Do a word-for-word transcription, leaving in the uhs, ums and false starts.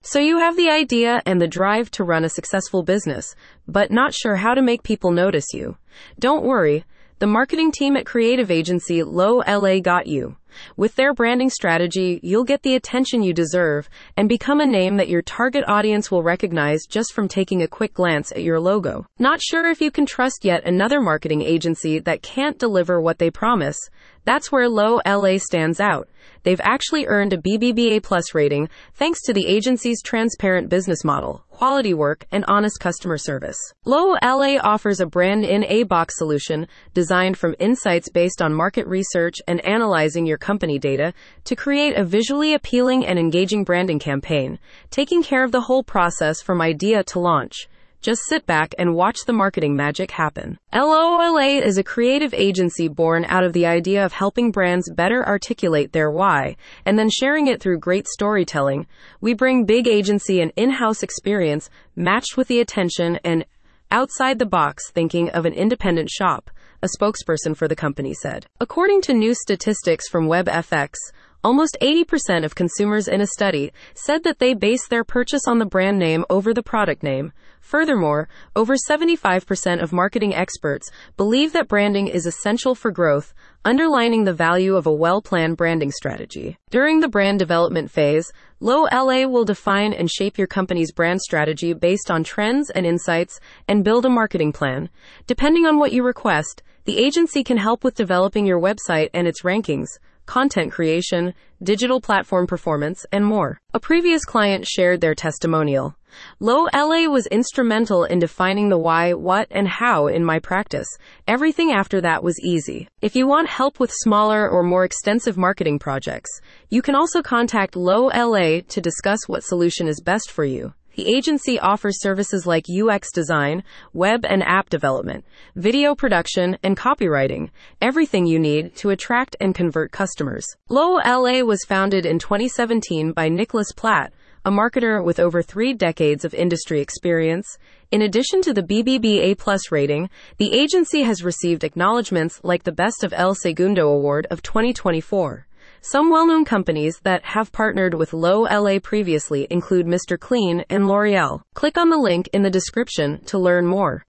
So you have the idea and the drive to run a successful business, but not sure how to make people notice you. Don't worry. The marketing team at creative agency Low L A got you. With their branding strategy, you'll get the attention you deserve and become a name that your target audience will recognize just from taking a quick glance at your logo. Not sure if you can trust yet another marketing agency that can't deliver what they promise? That's where Low L A stands out. They've actually earned a B B B A plus rating thanks to the agency's transparent business model, quality work, and honest customer service. Low L A offers a brand-in-a-box solution designed from insights based on market research and analyzing your company data to create a visually appealing and engaging branding campaign, taking care of the whole process from idea to launch. Just sit back and watch the marketing magic happen. L O L A is a creative agency born out of the idea of helping brands better articulate their why, and then sharing it through great storytelling. We bring big agency and in-house experience matched with the attention and outside-the-box thinking of an independent shop, a spokesperson for the company said. According to new statistics from WebFX, almost eighty percent of consumers in a study said that they base their purchase on the brand name over the product name. Furthermore, over seventy-five percent of marketing experts believe that branding is essential for growth, underlining the value of a well-planned branding strategy. During the brand development phase, Low L A will define and shape your company's brand strategy based on trends and insights and build a marketing plan. Depending on what you request, the agency can help with developing your website and its rankings, content creation, digital platform performance, and more. A previous client shared their testimonial. Low L A was instrumental in defining the why, what, and how in my practice. Everything after that was easy. If you want help with smaller or more extensive marketing projects, you can also contact Low L A to discuss what solution is best for you. The agency offers services like U X design, web and app development, video production, and copywriting, everything you need to attract and convert customers. Low L A was founded in twenty seventeen by Nicholas Platt, a marketer with over three decades of industry experience. In addition to the B B B A plus rating, the agency has received acknowledgments like the Best of El Segundo Award of twenty twenty-four. Some well-known companies that have partnered with Low L A previously include Mister Clean and L'Oreal. Click on the link in the description to learn more.